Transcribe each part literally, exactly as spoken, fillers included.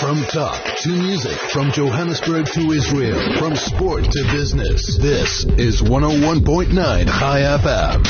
From talk to music, from Johannesburg to Israel, from sport to business, this is one oh one point nine Chai F M.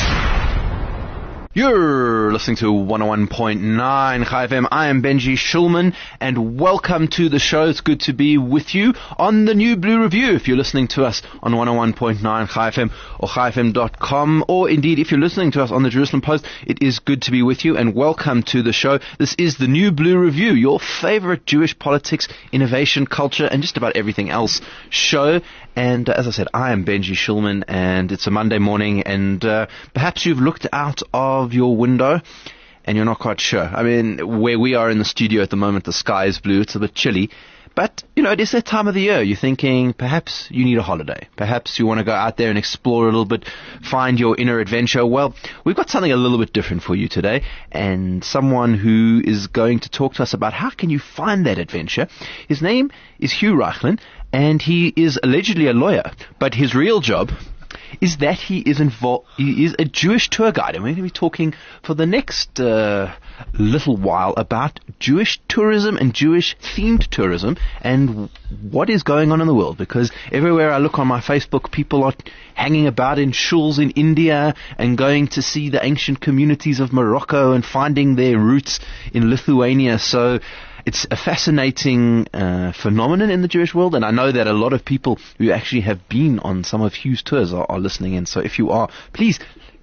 You're listening to one oh one point nine Chai F M. I am Benji Shulman, and welcome to the show. It's good to be with you on the New Blue Review. If you're listening to us on one oh one point nine Chai F M or chai f m dot com, or indeed if you're listening to us on the Jerusalem Post, it is good to be with you, and welcome to the show. This is the New Blue Review, your favorite Jewish politics, innovation, culture, and just about everything else show. And uh, as I said, I am Benji Shulman, and it's a Monday morning, and uh, perhaps you've looked out of your window and you're not quite sure. I mean, where we are in the studio at the moment, the sky is blue, it's a bit chilly, but, you know, it is that time of the year. You're thinking perhaps you need a holiday. Perhaps you want to go out there and explore a little bit, find your inner adventure. Well, we've got something a little bit different for you today, and someone who is going to talk to us about how can you find that adventure. His name is Hugh Reichlin, and he is allegedly a lawyer, but his real job is that he is involved. He is a Jewish tour guide, and we're going to be talking for the next uh, little while about Jewish tourism and Jewish-themed tourism and what is going on in the world. Because everywhere I look on my Facebook, people are hanging about in shuls in India and going to see the ancient communities of Morocco and finding their roots in Lithuania. So it's a fascinating uh, phenomenon in the Jewish world, and I know that a lot of people who actually have been on some of Hugh's tours are, are listening in. So if you are, please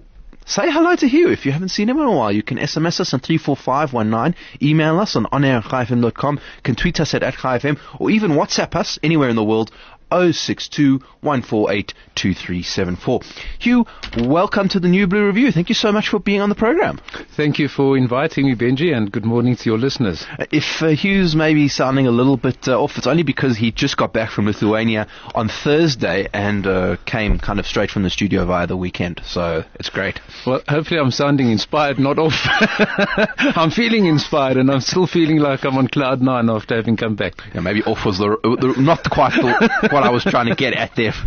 say hello to Hugh. If you haven't seen him in a while, you can S M S us on three four five one nine, email us on onair at chai f m dot com, can tweet us at, at chai f m, or even WhatsApp us anywhere in the world, oh six two, one four eight, two three seven four. Hugh, welcome to the New Blue Review. Thank you so much for being on the program. Thank you for inviting me, Benji, and good morning to your listeners. Uh, if uh, Hugh's maybe sounding a little bit uh, off, it's only because he just got back from Lithuania on Thursday and uh, came kind of straight from the studio via the weekend, so it's great. Well, hopefully I'm sounding inspired, not off. I'm feeling inspired, and I'm still feeling like I'm on cloud nine after having come back. Yeah, maybe off was the, the not quite the, what I was trying to get at there.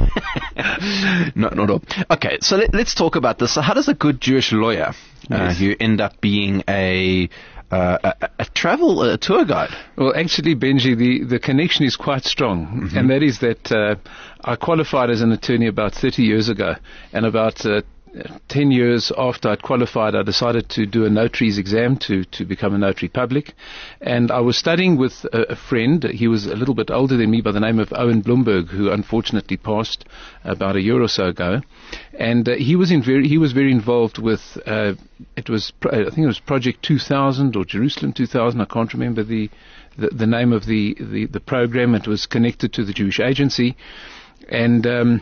no, not all. Okay, so let, let's talk about this. So how does a good Jewish lawyer, uh, Yes. who end up being a Uh, a, a travel a tour guide? Well, actually, Benji, the, the connection is quite strong, mm-hmm. and that is that uh, I qualified as an attorney about thirty years ago, and about uh, ten years after I'd qualified, I decided to do a notary's exam to, to become a notary public, and I was studying with a, a friend. He was a little bit older than me, by the name of Owen Bloomberg, who unfortunately passed about a year or so ago, and uh, he was in very he was very involved with uh, it was I think it was Project two thousand or Jerusalem two thousand. I can't remember the the, the name of the, the the program. It was connected to the Jewish Agency, and um,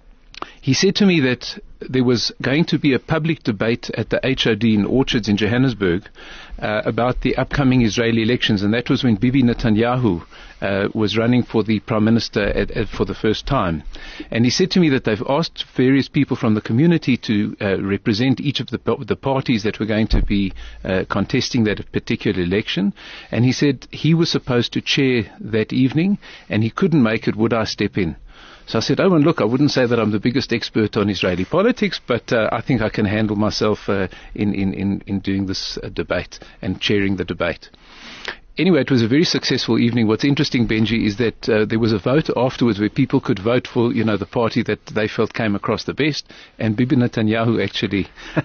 he said to me that there was going to be a public debate at the H O D in Orchards in Johannesburg uh, about the upcoming Israeli elections, and that was when Bibi Netanyahu uh, was running for the Prime Minister at, at, for the first time. And he said to me that they've asked various people from the community to uh, represent each of the, the parties that were going to be uh, contesting that particular election, and he said he was supposed to chair that evening, and he couldn't make it. Would I step in? So I said, oh, and look, I wouldn't say that I'm the biggest expert on Israeli politics, but uh, I think I can handle myself uh, in, in, in, in doing this uh, debate and chairing the debate. Anyway, it was a very successful evening. What's interesting, Benji, is that uh, there was a vote afterwards where people could vote for, you know, the party that they felt came across the best, and Bibi Netanyahu actually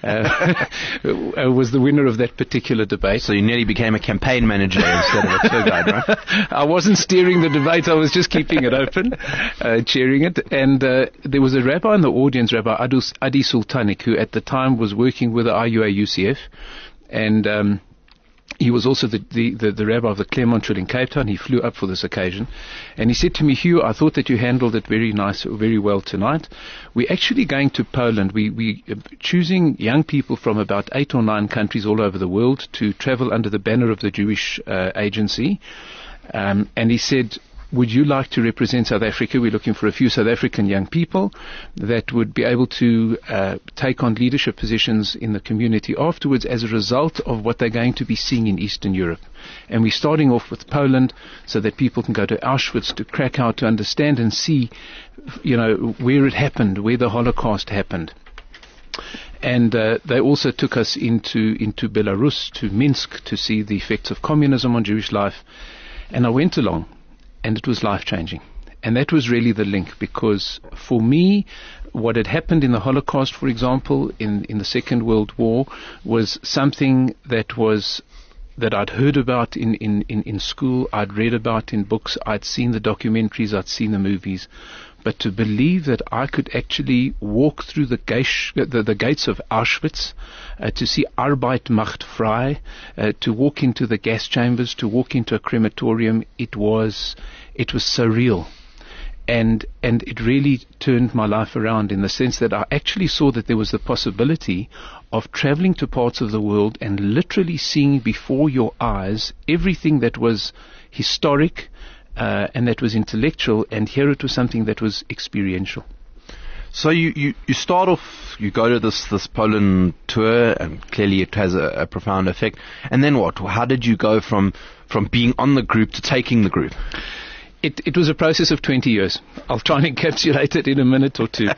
uh, was the winner of that particular debate. So you nearly became a campaign manager instead of a tour guide, right? I wasn't steering the debate. I was just keeping it open, uh, chairing it. And uh, there was a rabbi in the audience, Rabbi Adus, Adi Sultanik, who at the time was working with the I U A U C F, and um, he was also the, the, the, the rabbi of the Claremont Shul in Cape Town. He flew up for this occasion. And he said to me, Hugh, I thought that you handled it very nice, very well tonight. We're actually going to Poland. We, we are choosing young people from about eight or nine countries all over the world to travel under the banner of the Jewish uh, Agency. Um, and he said, would you like to represent South Africa? We're looking for a few South African young people that would be able to uh, take on leadership positions in the community afterwards as a result of what they're going to be seeing in Eastern Europe. And we're starting off with Poland so that people can go to Auschwitz, to Krakow, to understand and see, you know, where it happened, where the Holocaust happened. And uh, they also took us into, into Belarus, to Minsk, to see the effects of communism on Jewish life. And I went along, and it was life-changing. And that was really the link, because for me, what had happened in the Holocaust, for example, in, in the Second World War, was something that was that I'd heard about in, in, in, in school, I'd read about in books, I'd seen the documentaries, I'd seen the movies. But to believe that I could actually walk through the, gates, the, the gates of Auschwitz, uh, to see Arbeit macht frei, uh, to walk into the gas chambers, to walk into a crematorium, it was, it was surreal. And and it really turned my life around, in the sense that I actually saw that there was the possibility of traveling to parts of the world and literally seeing before your eyes everything that was historic uh, and that was intellectual, and here it was something that was experiential. So you, you, you start off, you go to this, this Poland tour, and clearly it has a, a profound effect. And then what? How did you go from, from being on the group to taking the group? It, it was a process of twenty years. I'll try and encapsulate it in a minute or two.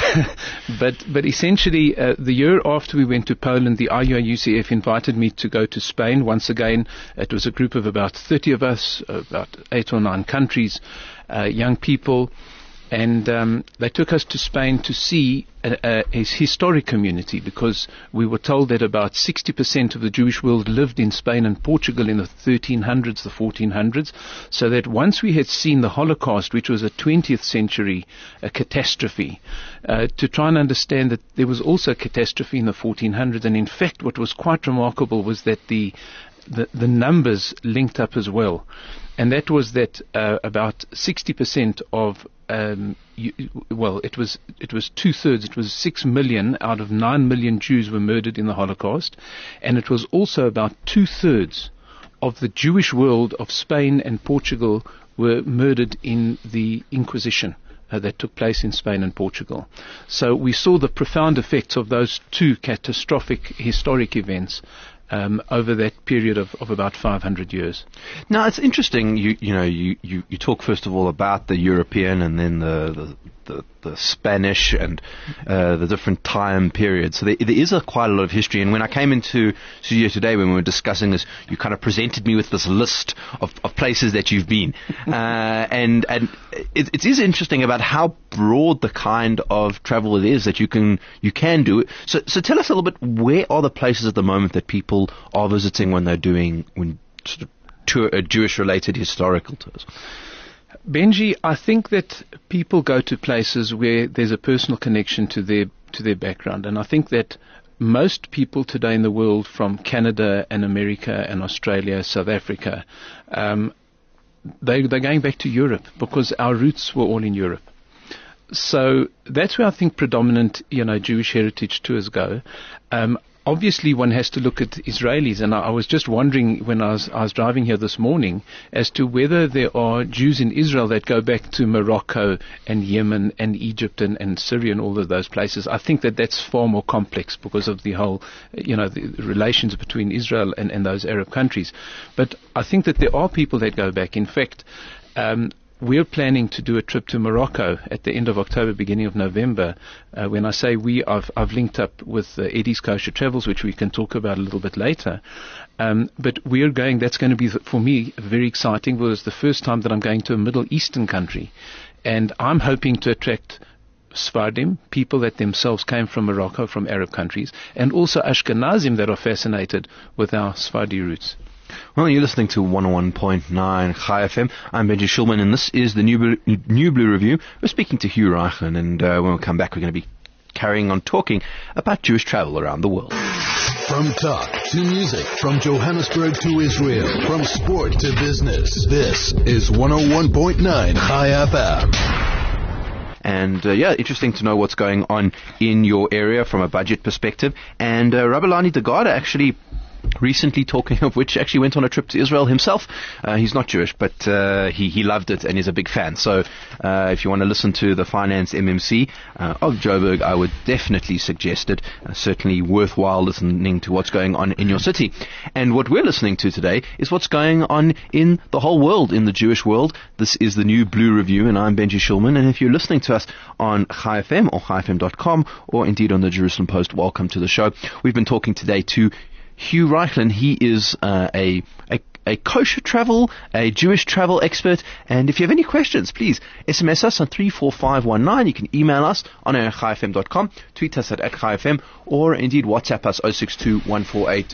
but but essentially, uh, the year after we went to Poland, the I U I U C F invited me to go to Spain. Once again, it was a group of about thirty of us, about eight or nine countries, uh, young people. And um, they took us to Spain to see a, a, a historic community, because we were told that about sixty percent of the Jewish world lived in Spain and Portugal in the thirteen hundreds, the fourteen hundreds, so that once we had seen the Holocaust, which was a twentieth century a catastrophe, uh, to try and understand that there was also a catastrophe in the fourteen hundreds. And in fact, what was quite remarkable was that the the, the numbers linked up as well. And that was that uh, about sixty percent of Um, you, well, it was it was two thirds. It was six million out of nine million Jews were murdered in the Holocaust, and it was also about two thirds of the Jewish world of Spain and Portugal were murdered in the Inquisition uh, that took place in Spain and Portugal. So we saw the profound effects of those two catastrophic historic events Um, over that period of, of about five hundred years. Now, it's interesting, you you know, you, you, you talk first of all about the European and then the, the, the, the Spanish and uh, the different time periods. So there, there is a quite a lot of history. And when I came into studio today, when we were discussing this, you kind of presented me with this list of, of places that you've been. uh, and and it, it is interesting about how broad the kind of travel it is that you can you can do. So so tell us a little bit, where are the places at the moment that people are visiting when they're doing when sort of tour, uh, Jewish-related historical tours? Benji, I think that people go to places where there's a personal connection to their to their background, and I think that most people today in the world, from Canada and America and Australia, South Africa, um, they they're going back to Europe because our roots were all in Europe. So that's where I think predominant, you know, Jewish heritage tours go. Um, Obviously, one has to look at Israelis, and I, I was just wondering when I was, I was driving here this morning as to whether there are Jews in Israel that go back to Morocco and Yemen and Egypt and, and Syria and all of those places. I think that that's far more complex because of the whole, you know, the relations between Israel and, and those Arab countries. But I think that there are people that go back. In fact, um, we're planning to do a trip to Morocco at the end of October, beginning of November. Uh, when I say we, I've, I've linked up with uh, Eddie's Kosher Travels, which we can talk about a little bit later. Um, but we're going, that's going to be, for me, very exciting. It was the first time that I'm going to a Middle Eastern country. And I'm hoping to attract Sfardim, people that themselves came from Morocco, from Arab countries, and also Ashkenazim that are fascinated with our Sephardi roots. Well, you're listening to one oh one point nine Chai F M. I'm Benji Shulman, and this is the New Blue, New Blue Review. We're speaking to Hugh Reichlen, and uh, when we come back, we're going to be carrying on talking about Jewish travel around the world. From talk to music, from Johannesburg to Israel, from sport to business, this is one oh one point nine Chai F M. And, uh, yeah, interesting to know what's going on in your area from a budget perspective. And uh, Rabelani Degada actually, recently, talking of which, actually went on a trip to Israel himself. Uh, he's not Jewish, but uh, he, he loved it and is a big fan. So uh, if you want to listen to the Finance M M C uh, of Joburg, I would definitely suggest it. Uh, certainly worthwhile listening to what's going on in your city. And what we're listening to today is what's going on in the whole world, in the Jewish world. This is the New Blue Review, and I'm Benji Shulman. And if you're listening to us on Chai F M or chai f m dot com, or indeed on the Jerusalem Post, welcome to the show. We've been talking today to Hugh Reichlen. He is uh, a, a a kosher travel, a Jewish travel expert. And if you have any questions, please S M S us on three four five one nine. You can email us on air at chai f m dot com, tweet us at, at chai f m, or indeed WhatsApp us oh six two, one four eight,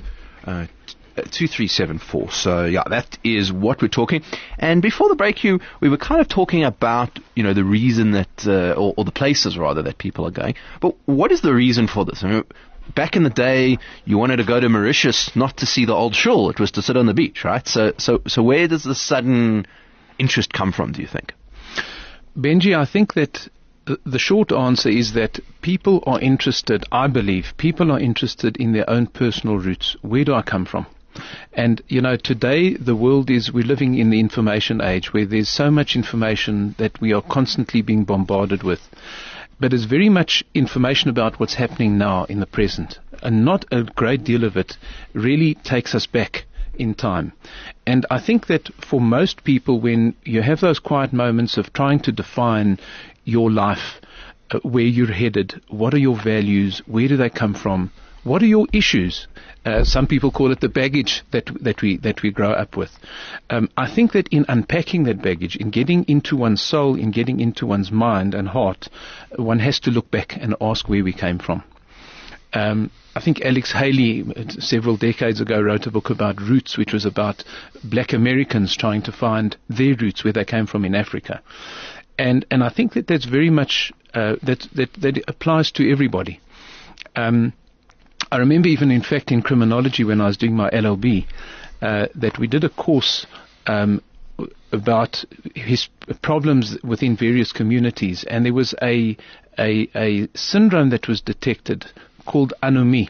two three seven four. So yeah, that is what we're talking. And before the break, you we were kind of talking about, you know, the reason that, uh, or, or the places rather that people are going. But what is the reason for this? I mean, back in the day, you wanted to go to Mauritius not to see the old shul; it was to sit on the beach, right? So, so, so where does the sudden interest come from, do you think? Benji, I think that the short answer is that people are interested, I believe, people are interested in their own personal roots. Where do I come from? And, you know, today the world is, we're living in the information age where there's so much information that we are constantly being bombarded with. But it's very much information about what's happening now in the present. And not a great deal of it really takes us back in time. And I think that for most people, when you have those quiet moments of trying to define your life, uh, where you're headed, what are your values, where do they come from, what are your issues? Uh, some people call it the baggage that that we that we grow up with. Um, I think that in unpacking that baggage, in getting into one's soul, in getting into one's mind and heart, one has to look back and ask where we came from. Um, I think Alex Haley, several decades ago, wrote a book about roots, which was about black Americans trying to find their roots, where they came from in Africa. And and I think that that's very much uh, that that that applies to everybody. Um, I remember even, in fact, in criminology when I was doing my L L B, uh, that we did a course um, about his problems within various communities, and there was a, a a syndrome that was detected called anomie,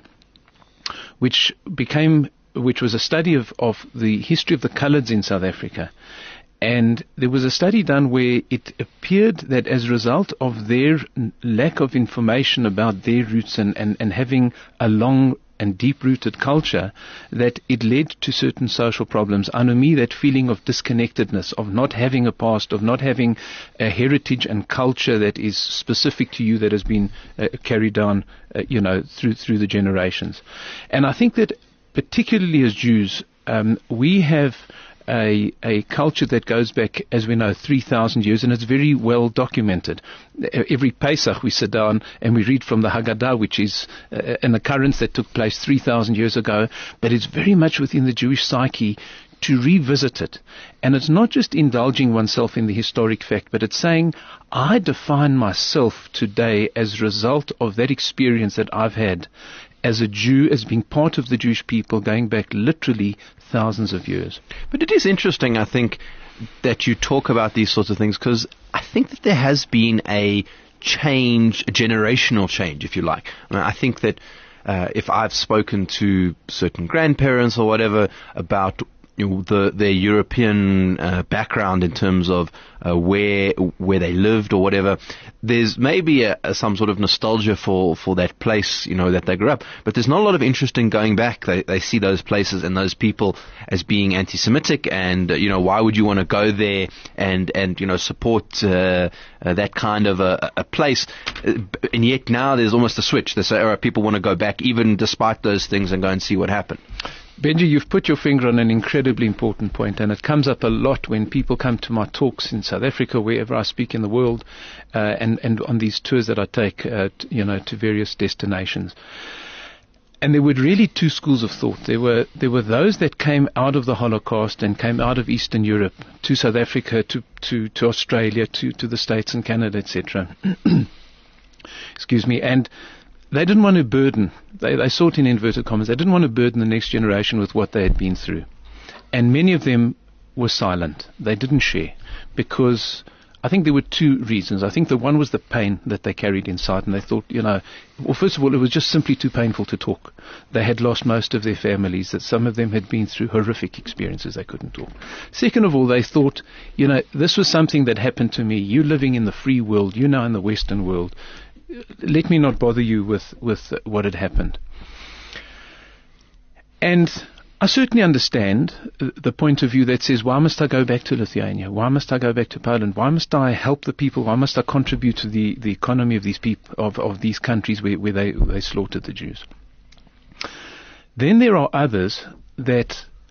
which became which was a study of, of the history of the coloureds in South Africa. And there was a study done where it appeared that as a result of their lack of information about their roots and, and, and having a long and deep-rooted culture, that it led to certain social problems. Anomie, that feeling of disconnectedness, of not having a past, of not having a heritage and culture that is specific to you, that has been uh, carried down, uh, you know, through through the generations. And I think that particularly as Jews, um, we have A, a culture that goes back, as we know, three thousand years, and it's very well documented. Every Pesach we sit down and we read from the Haggadah, which is uh, an occurrence that took place three thousand years ago, but it's very much within the Jewish psyche to revisit it. And it's not just indulging oneself in the historic fact, but it's saying, I define myself today as a result of that experience that I've had as a Jew, as being part of the Jewish people going back literally thousands of years. But it is interesting, I think, that you talk about these sorts of things, because I think that there has been a change, a generational change, if you like. I mean, I think that uh, if I've spoken to certain grandparents or whatever about, you know, the their European uh, background in terms of uh, where where they lived or whatever, there's maybe a, a, some sort of nostalgia for, for that place, you know, that they grew up. But there's not a lot of interest in going back. They they see those places and those people as being anti-Semitic, and uh, you know, why would you want to go there and and you know support uh, uh, that kind of a, a place? And yet now there's almost a switch. They say, all right, people want to go back even despite those things and go and see what happened. Benji, you've put your finger on an incredibly important point, and it comes up a lot when people come to my talks in South Africa, wherever I speak in the world, uh, and, and on these tours that I take, uh, t- you know, to various destinations. And there were really two schools of thought. There were there were those that came out of the Holocaust and came out of Eastern Europe to South Africa, to to, to Australia, to, to the States and Canada, et cetera. Excuse me, and they didn't want to burden, they, they sought in inverted commas, they didn't want to burden the next generation with what they had been through. And many of them were silent. They didn't share, because I think there were two reasons. I think the one was the pain that they carried inside, and they thought, you know, well, first of all, it was just simply too painful to talk. They had lost most of their families, that some of them had been through horrific experiences, they couldn't talk. Second of all, they thought, you know, this was something that happened to me. You living in the free world, you now in the Western world. Let me not bother you with, with what had happened. And I certainly understand the point of view that says, why must I go back to Lithuania? Why must I go back to Poland? Why must I help the people? Why must I contribute to the, the economy of these people, of, of these countries where, where they, they slaughtered the Jews? Then there are others that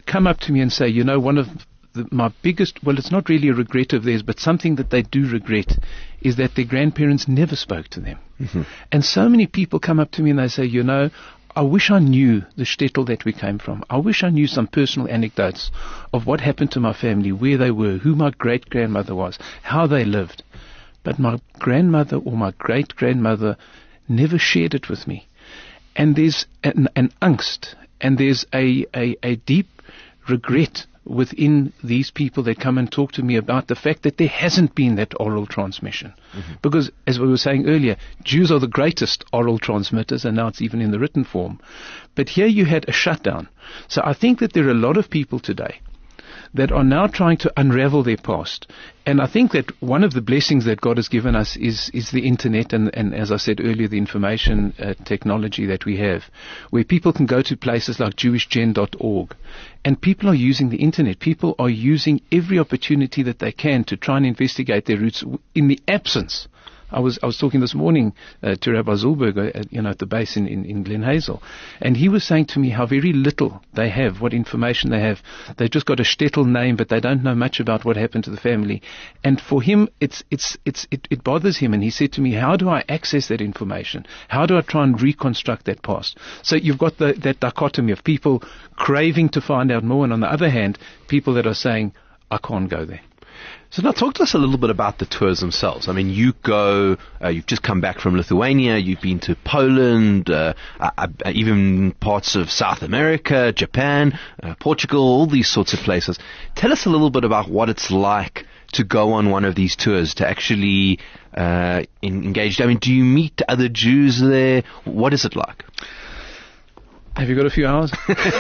come up to me and say, you know, one of the, my biggest, well, it's not really a regret of theirs, but something that they do regret is that their grandparents never spoke to them. Mm-hmm. And so many people come up to me and they say, you know, I wish I knew the shtetl that we came from. I wish I knew some personal anecdotes of what happened to my family, where they were, who my great-grandmother was, how they lived. But my grandmother or my great-grandmother never shared it with me. And there's an, an angst, and there's a, a, a deep regret within these people that come and talk to me about the fact that there hasn't been that oral transmission. Mm-hmm. Because, as we were saying earlier, Jews are the greatest oral transmitters, and now it's even in the written form. But here you had a shutdown. So I think that there are a lot of people today that are now trying to unravel their past. And I think that one of the blessings that God has given us is, is the internet and, and, as I said earlier, the information uh, technology that we have, where people can go to places like jewish gen dot org. And people are using the internet. People are using every opportunity that they can to try and investigate their roots in the absence. I was I was talking this morning uh, to Rabbi Zulberger, uh, you know, at the base in, in, in Glen Hazel, and he was saying to me how very little they have, what information they have. They've just got a shtetl name, but they don't know much about what happened to the family. And for him, it's it's it's it, it bothers him. And he said to me, how do I access that information? How do I try and reconstruct that past? So you've got the, that dichotomy of people craving to find out more, and on the other hand, people that are saying, I can't go there. So now talk to us a little bit about the tours themselves. I mean, you go, uh, you've just come back from Lithuania, you've been to Poland, uh, uh, even parts of South America, Japan, uh, Portugal, all these sorts of places. Tell us a little bit about what it's like to go on one of these tours, to actually uh, engage. I mean, do you meet other Jews there? What is it like? Have you got a few hours?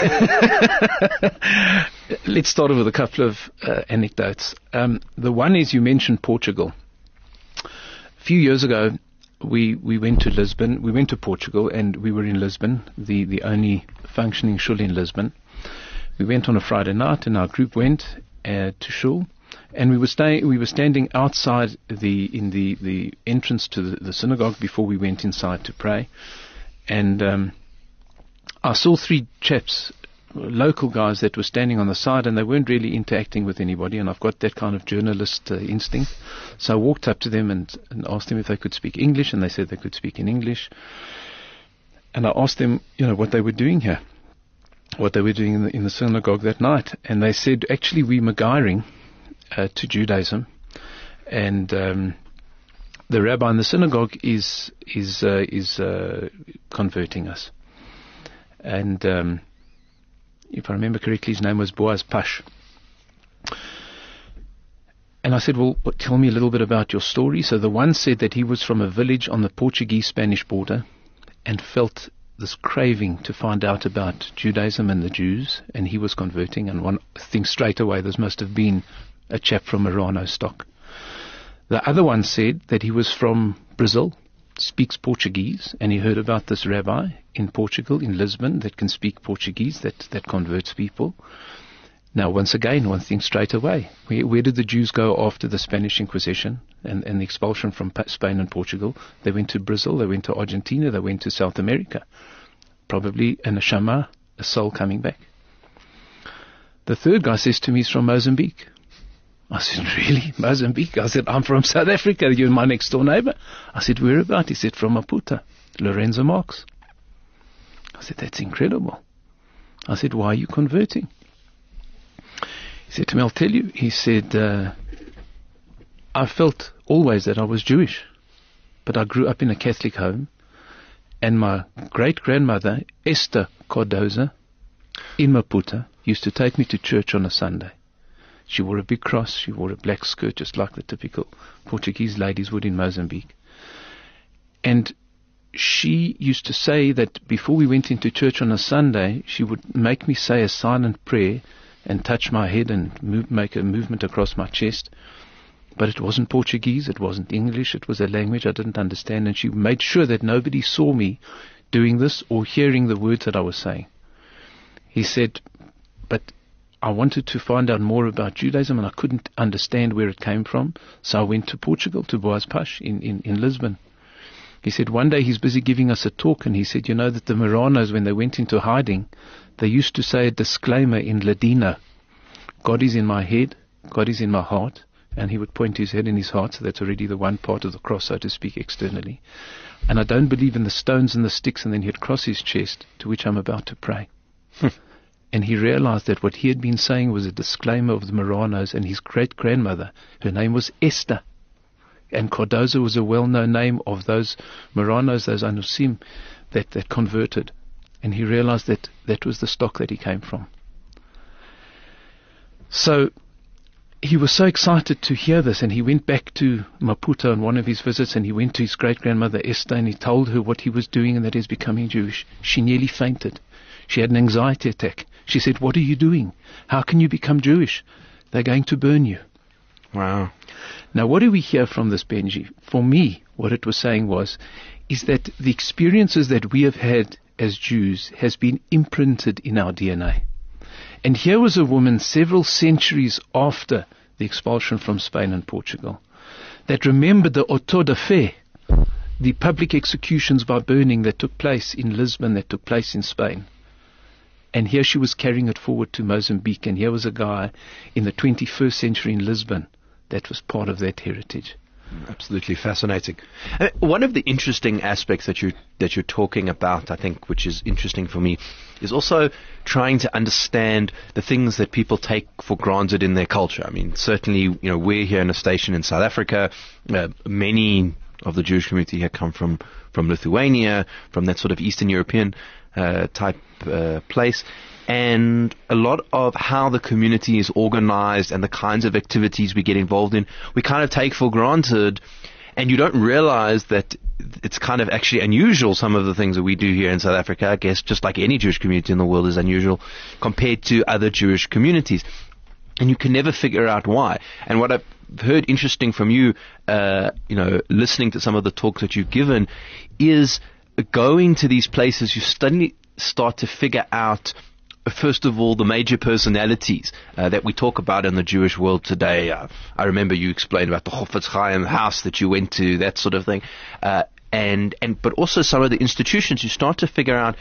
Let's start off with a couple of uh, anecdotes. Um, the one is, you mentioned Portugal. A few years ago, we we went to Lisbon. We went to Portugal, and we were in Lisbon, the, the only functioning shul in Lisbon. We went on a Friday night, and our group went uh, to shul, and we were staying. We were standing outside the in the, the entrance to the, the synagogue before we went inside to pray, and um, I saw three chaps, local guys, that were standing on the side, and they weren't really interacting with anybody, and I've got that kind of journalist uh, instinct. So I walked up to them and, and asked them if they could speak English, and they said they could speak in English. And I asked them, you know, what they were doing here, what they were doing in the, in the synagogue that night. And they said, actually, we're Magiring uh, to Judaism, and um, the rabbi in the synagogue is is uh, is uh, converting us. And um, if I remember correctly, his name was Boaz Pash. And I said, well, what, tell me a little bit about your story. So the one said that he was from a village on the Portuguese-Spanish border and felt this craving to find out about Judaism and the Jews, and he was converting. And one thinks straight away, this must have been a chap from Marano stock. The other one said that he was from Brazil, speaks Portuguese, and he heard about this rabbi in Portugal, in Lisbon, that can speak Portuguese, that, that converts people. Now, once again, one thinks straight away, where, where did the Jews go after the Spanish Inquisition and, and the expulsion from Spain and Portugal? They went to Brazil, they went to Argentina, they went to South America. Probably an neshama, a soul coming back. The third guy says to me, he's from Mozambique. I said, really? Mozambique? I said, I'm from South Africa. You're my next door neighbor. I said, where about? He said, from Maputo, Lorenzo Marx. I said, that's incredible. I said, why are you converting? He said to me, I'll tell you. He said, uh, I felt always that I was Jewish, but I grew up in a Catholic home, and my great-grandmother, Esther Cardoza, in Maputo, used to take me to church on a Sunday. She wore a big cross, she wore a black skirt, just like the typical Portuguese ladies would in Mozambique. And she used to say that before we went into church on a Sunday, she would make me say a silent prayer and touch my head and move, make a movement across my chest. But it wasn't Portuguese, it wasn't English, it was a language I didn't understand, and she made sure that nobody saw me doing this or hearing the words that I was saying. He said, but I wanted to find out more about Judaism, and I couldn't understand where it came from, so I went to Portugal, to Boaz Pash in, in, in Lisbon. He said, one day he's busy giving us a talk, and he said, you know that the Maranos, when they went into hiding, they used to say a disclaimer in Ladino. God is in my head, God is in my heart, and he would point his head in his heart, so that's already the one part of the cross, so to speak, externally. And I don't believe in the stones and the sticks, and then he'd cross his chest, to which I'm about to pray. And he realized that what he had been saying was a disclaimer of the Maranos and his great-grandmother. Her name was Esther. And Cardozo was a well-known name of those Maranos, those Anusim, that, that converted. And he realized that that was the stock that he came from. So he was so excited to hear this, and he went back to Maputo on one of his visits, and he went to his great-grandmother Esther, and he told her what he was doing and that he was becoming Jewish. She nearly fainted. She had an anxiety attack. She said, what are you doing? How can you become Jewish? They're going to burn you. Wow. Now, what do we hear from this, Benji? For me, what it was saying was, is that the experiences that we have had as Jews has been imprinted in our D N A. And here was a woman several centuries after the expulsion from Spain and Portugal that remembered the auto de fe, the public executions by burning that took place in Lisbon, that took place in Spain. And here she was carrying it forward to Mozambique, and here was a guy in the twenty-first century in Lisbon that was part of that heritage. Absolutely fascinating. Uh, one of the interesting aspects that you that you're talking about, I think, which is interesting for me, is also trying to understand the things that people take for granted in their culture. I mean, certainly, you know, we're here in a station in South Africa. Uh, many of the Jewish community here come from from Lithuania, from that sort of Eastern European uh, type uh, place. And a lot of how the community is organized and the kinds of activities we get involved in, we kind of take for granted, and you don't realize that it's kind of actually unusual. Some of the things that we do here in South Africa, I guess, just like any Jewish community in the world, is unusual compared to other Jewish communities. And you can never figure out why. And what I've heard interesting from you, uh, you know, listening to some of the talks that you've given, is going to these places, you suddenly start to figure out, first of all, the major personalities uh, that we talk about in the Jewish world today. Uh, I remember you explained about the Chofetz Chaim house that you went to, that sort of thing. Uh, and, and, but also some of the institutions. You start to figure out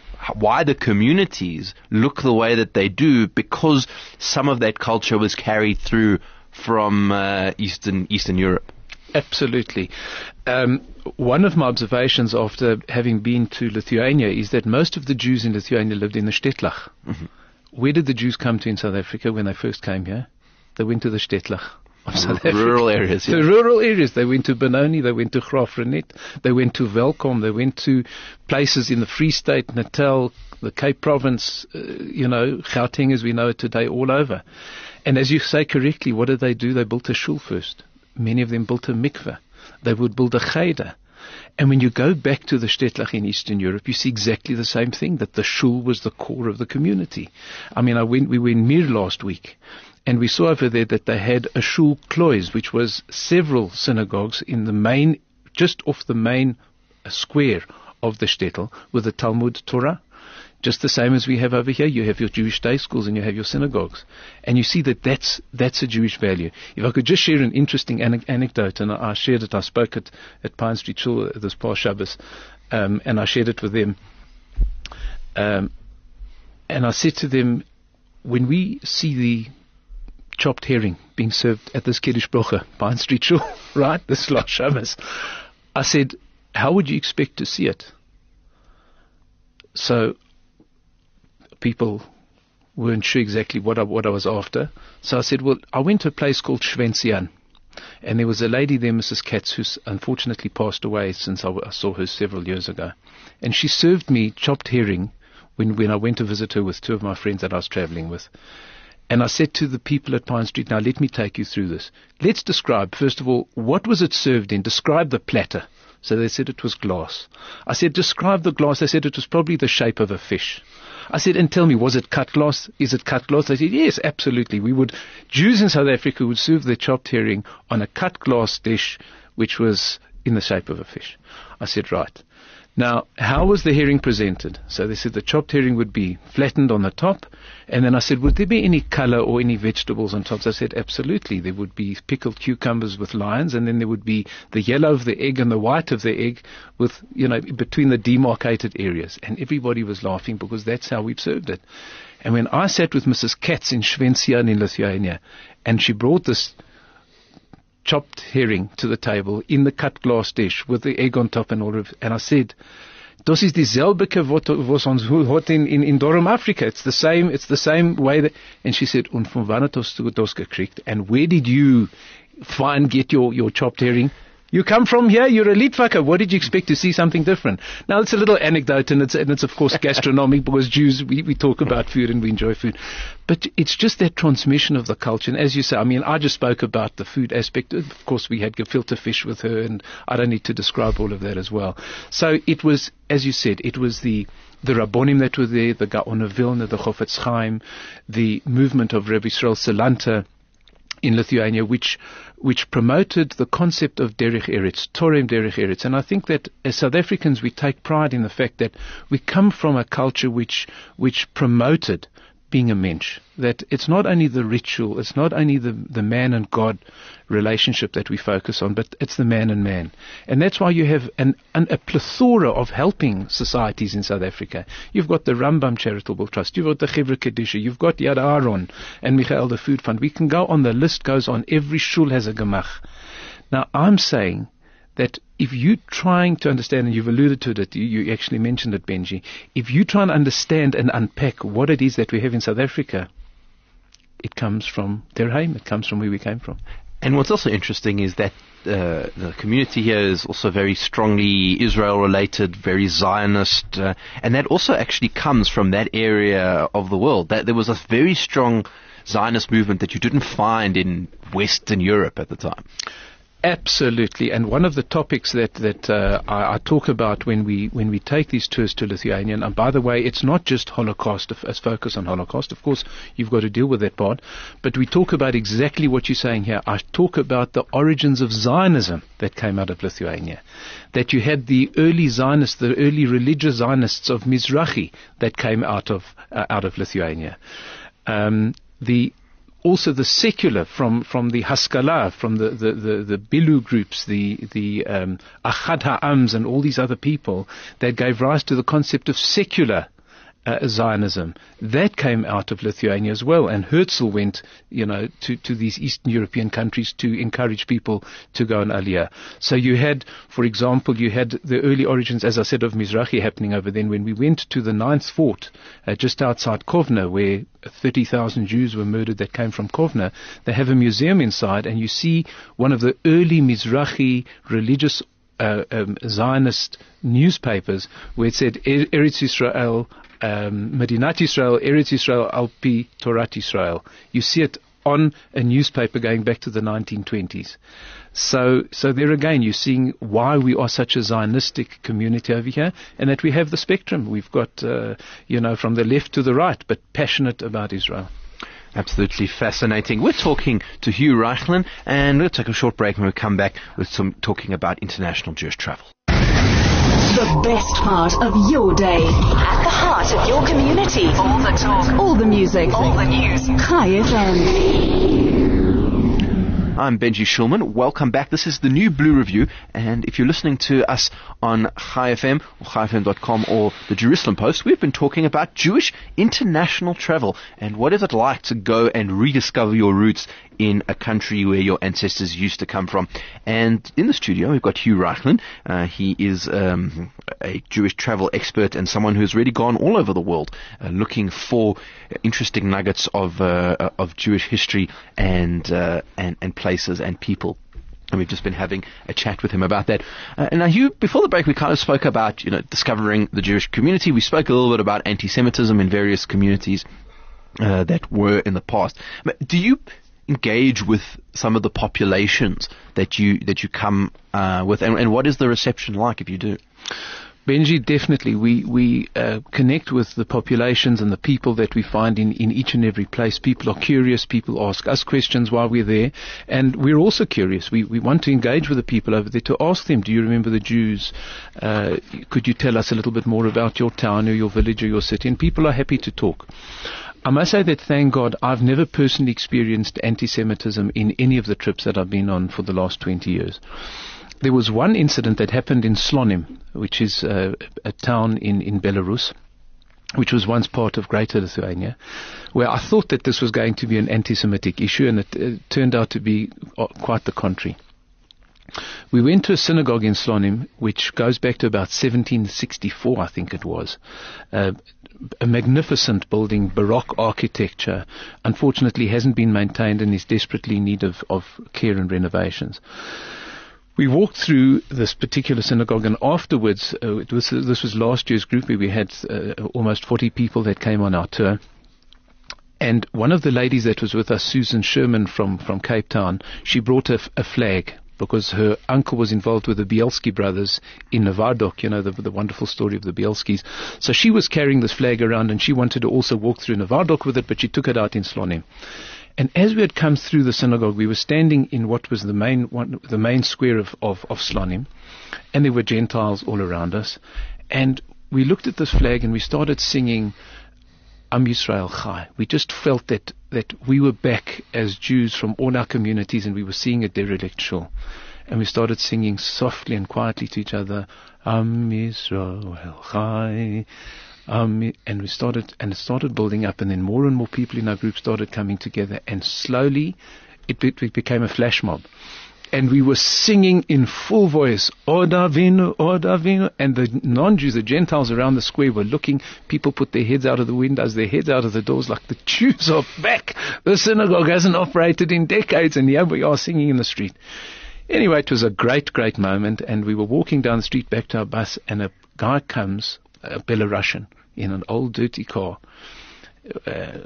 why the communities look the way that they do, because some of that culture was carried through from uh, Eastern, Eastern Europe. Absolutely. Um, one of my observations after having been to Lithuania is that most of the Jews in Lithuania lived in the Shtetlach. Mm-hmm. Where did the Jews come to in South Africa when they first came here? They went to the Shtetlach of South Africa. Rural areas. Yeah. The rural areas. They went to Benoni, they went to Graafrenet, they went to Welkom, they went to places in the Free State, Natal, the Cape Province, uh, you know, Gauteng as we know it today, all over. And as you say correctly, what did they do? They built a shul first. Many of them built a mikveh. They would build a cheder. And when you go back to the Shtetlach in Eastern Europe, you see exactly the same thing, that the shul was the core of the community. I mean, I went, we were in Mir last week, and we saw over there that they had a shul klois, which was several synagogues in the main, just off the main square of the shtetl, with the Talmud Torah. Just the same as we have over here. You have your Jewish day schools and you have your synagogues. And you see that that's, that's a Jewish value. If I could just share an interesting ane- anecdote, and I, I shared it, I spoke at, at Pine Street Shul this past Shabbos, um, and I shared it with them. Um, and I said to them, when we see the chopped herring being served at this Kiddush Brocha, Pine Street Shul, right, this last Shabbos, I said, how would you expect to see it? So people weren't sure exactly what I, what I was after. So I said, well, I went to a place called Schwenzian. And there was a lady there, Missus Katz, who's unfortunately passed away since I, w- I saw her several years ago. And she served me chopped herring when, when I went to visit her with two of my friends that I was traveling with. And I said to the people at Pine Street, now let me take you through this. Let's describe, first of all, what was it served in? Describe the platter. So they said it was glass. I said, describe the glass. They said it was probably the shape of a fish. I said, and tell me, was it cut glass? Is it cut glass? They said, yes, absolutely. We would, Jews in South Africa would serve their chopped herring on a cut glass dish, which was in the shape of a fish. I said, right. Now, how was the herring presented? So they said the chopped herring would be flattened on the top. And then I said, would there be any color or any vegetables on top? So I said, absolutely. There would be pickled cucumbers with lions, and then there would be the yellow of the egg and the white of the egg with, you know, between the demarcated areas. And everybody was laughing because that's how we've served it. And when I sat with Missus Katz in Schwensian in Lithuania, and she brought this chopped herring to the table in the cut glass dish with the egg on top and all of it, and I said, "Das ist dieselbe wat was ons hot in in in Dorum Africa. It's the same. It's the same way that." And she said, "Und von wann hast du das gekriegt? And where did you find get your your chopped herring? You come from here. You're a Litvaker. What did you expect to see something different?" Now it's a little anecdote, and it's and it's of course gastronomic because Jews we we talk about food and we enjoy food, but it's just that transmission of the culture. And as you say, I mean, I just spoke about the food aspect. Of course, we had gefilte fish with her, and I don't need to describe all of that as well. So it was, as you said, it was the the Rabbonim that were there, the Gaon of Vilna, the Chofetz Chaim, the movement of Rebbe Yisrael Salanta in Lithuania, which which promoted the concept of Derech Eretz, Torem Derech Eretz. And I think that as South Africans, we take pride in the fact that we come from a culture which which promoted being a mensch. That it's not only the ritual, it's not only the, the man and God relationship that we focus on, but it's the man and man. And that's why you have an, an, a plethora of helping societies in South Africa. You've got the Rambam Charitable Trust, you've got the Chevra Kedisha, you've got Yad Aaron and Michael the Food Fund. We can go on, the list goes on. Every shul has a gemach. Now, I'm saying that if you're trying to understand, and you've alluded to it, you, you actually mentioned it, Benji, if you try and understand and unpack what it is that we have in South Africa, it comes from Derheim, it comes from where we came from. And what's also interesting is that uh, the community here is also very strongly Israel-related, very Zionist, uh, and that also actually comes from that area of the world. That there was a very strong Zionist movement that you didn't find in Western Europe at the time. Absolutely, and one of the topics that that uh, I, I talk about when we when we take these tours to Lithuania, and by the way, it's not just Holocaust, as focus on Holocaust. Of course, you've got to deal with that part, but we talk about exactly what you're saying here. I talk about the origins of Zionism that came out of Lithuania, that you had the early Zionists, the early religious Zionists of Mizrahi that came out of uh, out of Lithuania. Um, the Also the secular from, from the Haskalah, from the, the, the, the Bilu groups, the, the um, Achad Ha'ams and all these other people that gave rise to the concept of secular uh, Zionism. That came out of Lithuania as well. And Herzl went, you know, to, to these Eastern European countries to encourage people to go on Aliyah. So you had, for example, you had the early origins, as I said, of Mizrahi happening over then. When we went to the ninth fort, uh, just outside Kovna, where thirty thousand Jews were murdered that came from Kovna, they have a museum inside, and you see one of the early Mizrahi religious uh, um, Zionist newspapers where it said Eretz Yisrael, um, Medinat Yisrael, Eretz Yisrael, Al Pi Torat Yisrael. You see it on a newspaper going back to the nineteen twenties. So, so there again, you're seeing why we are such a Zionistic community over here, and that we have the spectrum. We've got, uh, you know, from the left to the right, but passionate about Israel. Absolutely fascinating. We're talking to Hugh Reichlin, and we'll take a short break when we come back with some talking about international Jewish travel. The best part of your day. At the heart of your community. All the talk. All the music. All the news. Chai F M. I'm Benji Shulman. Welcome back. This is the new Blue Review, and if you're listening to us on Chai F M or chai f m dot com or the Jerusalem Post, we've been talking about Jewish international travel and what is it like to go and rediscover your roots in a country where your ancestors used to come from. And in the studio, we've got Hugh Reichlin. Uh, he is um, a Jewish travel expert and someone who's really gone all over the world uh, looking for interesting nuggets of uh, of Jewish history and uh, and and places and people. And we've just been having a chat with him about that. Uh, and now, Hugh, before the break, we kind of spoke about, you know, discovering the Jewish community. We spoke a little bit about anti-Semitism in various communities uh, that were in the past. But do you engage with some of the populations that you that you come uh, with, and, and what is the reception like if you do? Benji, definitely. We we uh, connect with the populations and the people that we find in, in each and every place. People are curious. People ask us questions while we're there. And we're also curious. We we want to engage with the people over there to ask them, do you remember the Jews? Uh, could you tell us a little bit more about your town or your village or your city? And people are happy to talk. I must say that, thank God, I've never personally experienced anti-Semitism in any of the trips that I've been on for the last twenty years. There was one incident that happened in Slonim, which is uh, a town in, in Belarus, which was once part of Greater Lithuania, where I thought that this was going to be an anti-Semitic issue, and it uh, turned out to be uh, quite the contrary. We went to a synagogue in Slonim, which goes back to about seventeen sixty-four, I think it was. Uh, a magnificent building, Baroque architecture, unfortunately hasn't been maintained and is desperately in need of, of care and renovations. We walked through this particular synagogue, and afterwards, uh, it was, this was last year's group where we had uh, almost forty people that came on our tour. And one of the ladies that was with us, Susan Sherman from, from Cape Town, she brought a, a flag because her uncle was involved with the Bielski brothers in Novardok, you know, the, the wonderful story of the Bielskis. So she was carrying this flag around, and she wanted to also walk through Novardok with it, but she took it out in Slonim. And as we had come through the synagogue, we were standing in what was the main one, the main square of, of, of Slonim, and there were Gentiles all around us. And we looked at this flag and we started singing Am Yisrael Chai. We just felt that, that we were back as Jews from all our communities, and we were seeing a derelict shul. And we started singing softly and quietly to each other, Am Yisrael Chai. Um, and we started, and it started building up, and then more and more people in our group started coming together, and slowly it, be, it became a flash mob. And we were singing in full voice, Od Avinu, Od Avinu, and the non-Jews, the Gentiles around the square were looking. People put their heads out of the windows, their heads out of the doors, like the Jews are back. The synagogue hasn't operated in decades, and here we are singing in the street. Anyway, it was a great, great moment, and we were walking down the street back to our bus, and a guy comes, a Belarusian, in an old dirty car, uh,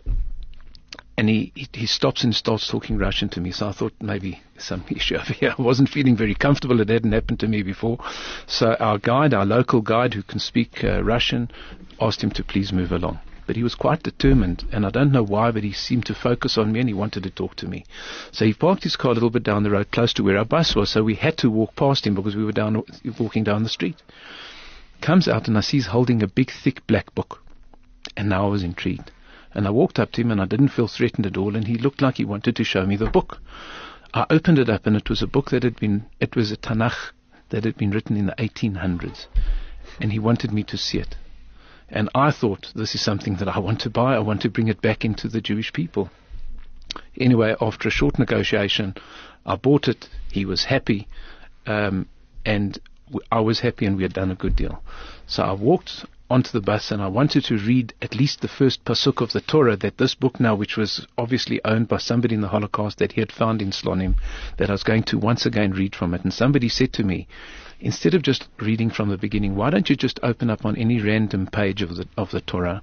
and he, he he stops and starts talking Russian to me. So I thought maybe some issue over here. I wasn't feeling very comfortable. It hadn't happened to me before. So our guide, our local guide who can speak uh, Russian, asked him to please move along. But he was quite determined, and I don't know why, but he seemed to focus on me and he wanted to talk to me. So he parked his car a little bit down the road, close to where our bus was, so we had to walk past him because we were down walking down the street. Comes out and I see he's holding a big, thick black book. And now I was intrigued. And I walked up to him and I didn't feel threatened at all, and he looked like he wanted to show me the book. I opened it up and it was a book that had been, it was a Tanakh that had been written in the eighteen hundreds. And he wanted me to see it. And I thought, this is something that I want to buy. I want to bring it back into the Jewish people. Anyway, after a short negotiation, I bought it. He was happy. Um, and w- I was happy, and we had done a good deal. So I walked onto the bus and I wanted to read at least the first pasuk of the Torah that this book now, which was obviously owned by somebody in the Holocaust that he had found in Slonim, that I was going to once again read from it. And somebody said to me, instead of just reading from the beginning, why don't you just open up on any random page of the of the Torah,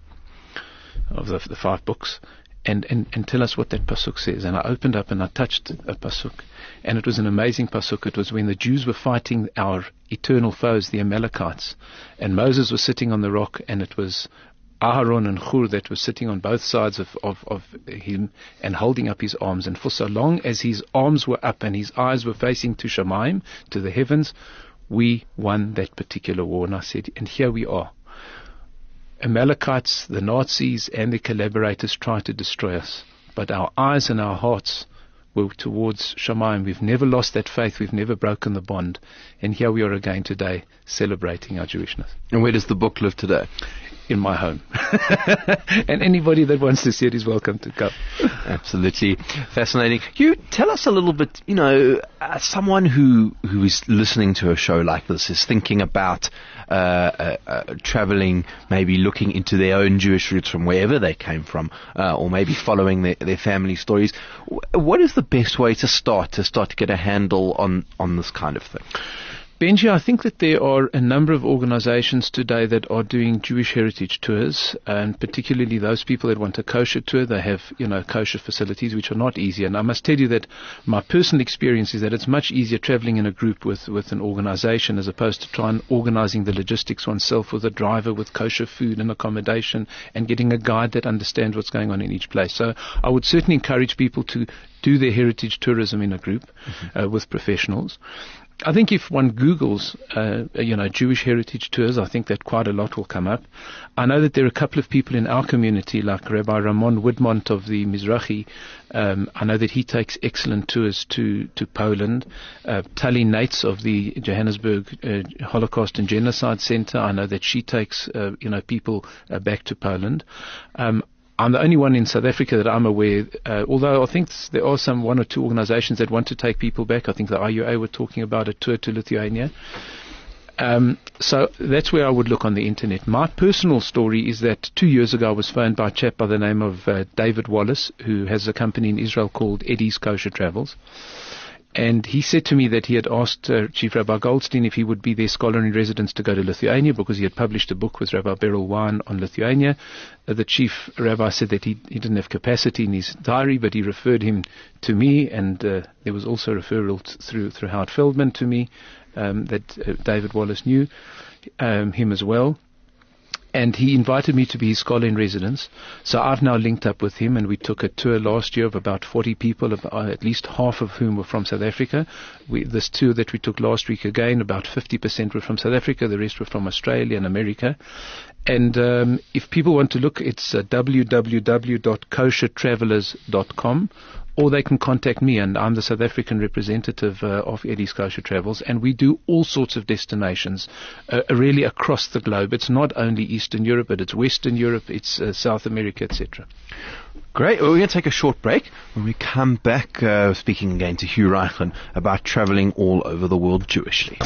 of the, the five books, and, and, and tell us what that pasuk says. And I opened up and I touched a pasuk, and it was an amazing pasuk. It was when the Jews were fighting our eternal foes, the Amalekites, and Moses was sitting on the rock, and it was Aharon and Hur that were sitting on both sides of, of, of him and holding up his arms. And for so long as his arms were up and his eyes were facing to Shemaim, to the heavens, we won that particular war. And I said, and here we are. Amalekites, the Nazis, and their collaborators tried to destroy us, but our eyes and our hearts were towards Shemaim. We've never lost that faith. We've never broken the bond. And here we are again today, celebrating our Jewishness. And where does the book live today? In my home. And anybody that wants to see it is welcome to come. Absolutely fascinating. You tell us a little bit, you know, uh, someone who, who is listening to a show like this is thinking about uh, uh, uh, traveling, maybe looking into their own Jewish roots from wherever they came from, uh, or maybe following their, their family stories. W- what is the best way to start, to start to get a handle on, on this kind of thing? Benji, I think that there are a number of organizations today that are doing Jewish heritage tours, and particularly those people that want a kosher tour. They have, you know, kosher facilities, which are not easy. And I must tell you that my personal experience is that it's much easier traveling in a group with, with an organization as opposed to trying organizing the logistics oneself with a driver, with kosher food and accommodation, and getting a guide that understands what's going on in each place. So I would certainly encourage people to do their heritage tourism in a group, mm-hmm. uh, with professionals. I think if one Googles, uh, you know, Jewish heritage tours, I think that quite a lot will come up. I know that there are a couple of people in our community, like Rabbi Ramon Woodmont of the Mizrahi. Um, I know that he takes excellent tours to, to Poland. Uh, Tali Nates of the Johannesburg uh, Holocaust and Genocide Center, I know that she takes, uh, you know, people uh, back to Poland. Um, I'm the only one in South Africa that I'm aware, uh, although I think there are some one or two organizations that want to take people back. I think the I U A were talking about a tour to Lithuania. Um, so that's where I would look on the internet. My personal story is that two years ago I was phoned by a chap by the name of uh, David Wallace, who has a company in Israel called Eddie's Kosher Travels. And he said to me that he had asked uh, Chief Rabbi Goldstein if he would be their scholar in residence to go to Lithuania, because he had published a book with Rabbi Beryl Wein on Lithuania. Uh, the Chief Rabbi said that he, he didn't have capacity in his diary, but he referred him to me, and uh, there was also a referral t- through, through Howard Feldman to me um, that uh, David Wallace knew um, him as well. And he invited me to be his scholar in residence. So I've now linked up with him, and we took a tour last year of about forty people, of, uh, at least half of whom were from South Africa. We, this tour that we took last week, again, about fifty percent were from South Africa, the rest were from Australia and America. And um, if people want to look, it's uh, w w w dot kosher travelers dot com. Or they can contact me, and I'm the South African representative uh, of Eddie's Kosher Travels, and we do all sorts of destinations, uh, really across the globe. It's not only Eastern Europe, but it's Western Europe, it's uh, South America, et cetera. Great. Well, we're going to take a short break. When we come back, uh, speaking again to Hugh Reichland about traveling all over the world Jewishly.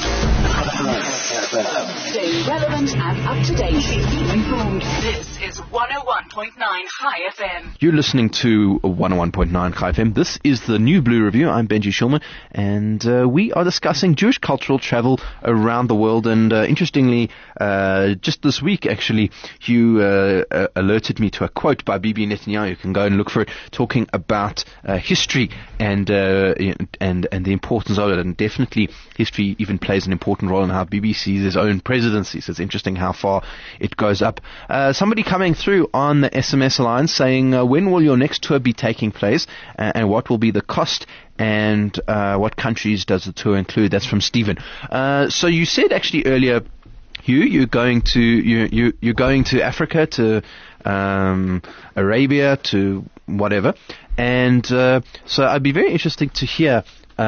Stay relevant and up to date. Keep informed. This is one oh one point nine High F M. You're listening to one oh one point nine High F M. This is the New Blue Review. I'm Benji Shulman, and uh, we are discussing Jewish cultural travel around the world. And uh, interestingly, uh, just this week, actually, Hugh uh, uh, alerted me to a quote by Bibi Netanyahu. You can go and look for it, talking about uh, history and uh, and and the importance of it. And definitely, history even plays an important role in how Bibi sees his own presidency. So it's interesting how far it goes up. Uh, somebody coming through on the S M S line saying, uh, when will your next tour be taking place, uh, and what will be the cost, and uh, what countries does the tour include? That's from Stephen. Uh, so you said actually earlier, Hugh, you're going to you you you're going to Africa, to um, Arabia, to whatever, and uh, so I'd be very interested to hear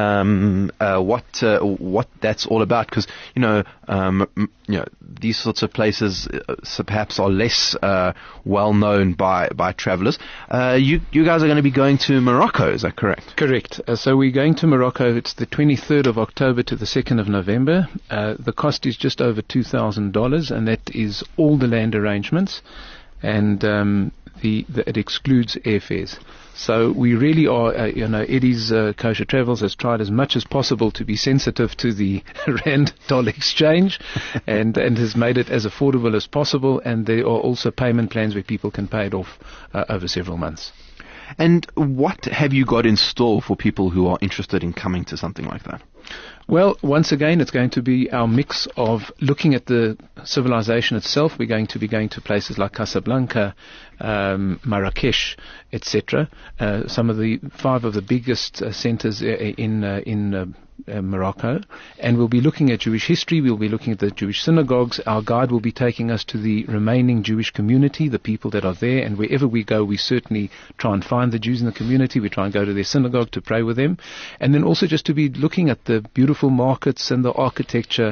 Um, uh, what uh, what that's all about, because you know um, you know these sorts of places uh, so perhaps are less uh, well known by by travellers. Uh, you you guys are going to be going to Morocco, is that correct? Correct. Uh, so we're going to Morocco. It's the twenty-third of October to the second of November. Uh, the cost is just over two thousand dollars, and that is all the land arrangements, and um, the, the it excludes airfares. So we really are, uh, you know, Eddie's uh, Kosher Travels has tried as much as possible to be sensitive to the rand-dollar exchange, and, and has made it as affordable as possible. And there are also payment plans where people can pay it off uh, over several months. And what have you got in store for people who are interested in coming to something like that? Well, once again, it's going to be our mix of looking at the civilization itself. We're going to be going to places like Casablanca, um, Marrakesh, et cetera. Uh, some of the five of the biggest uh, centers in uh, in uh, uh, Morocco, and we'll be looking at Jewish history. We'll be looking at the Jewish synagogues. Our guide will be taking us to the remaining Jewish community, the people that are there, and wherever we go, we certainly try and find the Jews in the community. We try and go to their synagogue to pray with them, and then also just to be looking at the beautiful markets and the architecture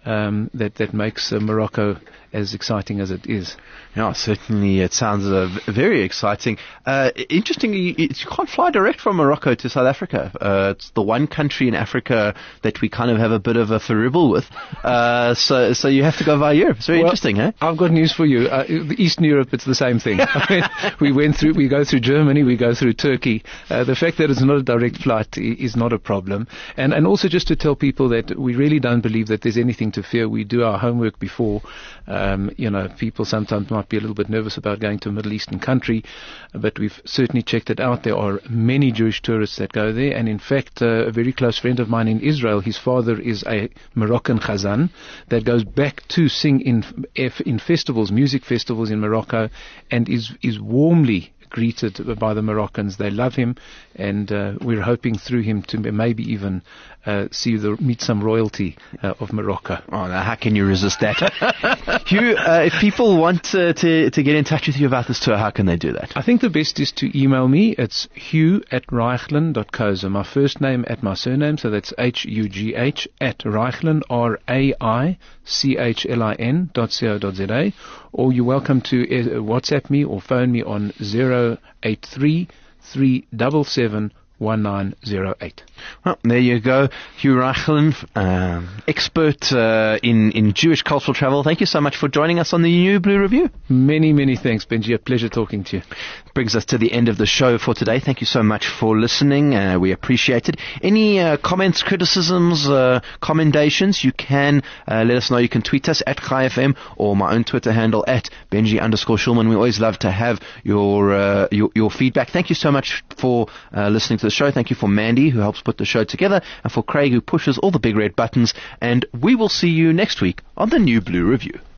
um, that, that makes uh, Morocco as exciting as it is. Yeah, certainly it sounds uh, v- very exciting. Uh, interestingly, it's, you can't fly direct from Morocco to South Africa. Uh, it's the one country in Africa that we kind of have a bit of a ferribble with. Uh, so so you have to go via Europe. It's very well, interesting, eh? I've got news for you. Uh, Eastern Europe, it's the same thing. I mean, we went through, we go through Germany, we go through Turkey. Uh, the fact that it's not a direct flight i- is not a problem. And and also just to tell people that we really don't believe that there's anything to fear. We do our homework before. Um, you know, people sometimes might be a little bit nervous about going to a Middle Eastern country, but we've certainly checked it out. There are many Jewish tourists that go there, and in fact, uh, a very close friend of mine in Israel, his father is a Moroccan Chazan that goes back to sing in in festivals, music festivals in Morocco, and is is warmly greeted by the Moroccans. They love him, and uh, we're hoping through him to maybe even uh, see the meet some royalty uh, of Morocco. Oh, now how can you resist that? Hugh, uh, if people want uh, to to get in touch with you about this tour, how can they do that? I think the best is to email me. It's hugh at reichlin dot co. So my first name at my surname, so that's H U G H at Reichlin, R A I C H L I N dot co dot Z A. Or you're welcome to uh, WhatsApp me or phone me on zero eight three three seven seven one nine zero eight. Well, there you go. Hugh Reichlin, um, expert uh, in, in Jewish cultural travel. Thank you so much for joining us on the New Blue Review. Many, many thanks, Benji. A pleasure talking to you. Brings us to the end of the show for today. Thank you so much for listening. Uh, we appreciate it. Any uh, comments, criticisms, uh, commendations, you can uh, let us know. You can tweet us at Chai F M or my own Twitter handle at Benji underscore Shulman. We always love to have your, uh, your, your feedback. Thank you so much for uh, listening to the show. Thank you for Mandy, who helps put the show together, and for Craig, who pushes all the big red buttons. And we will see you next week on the New Blue Review.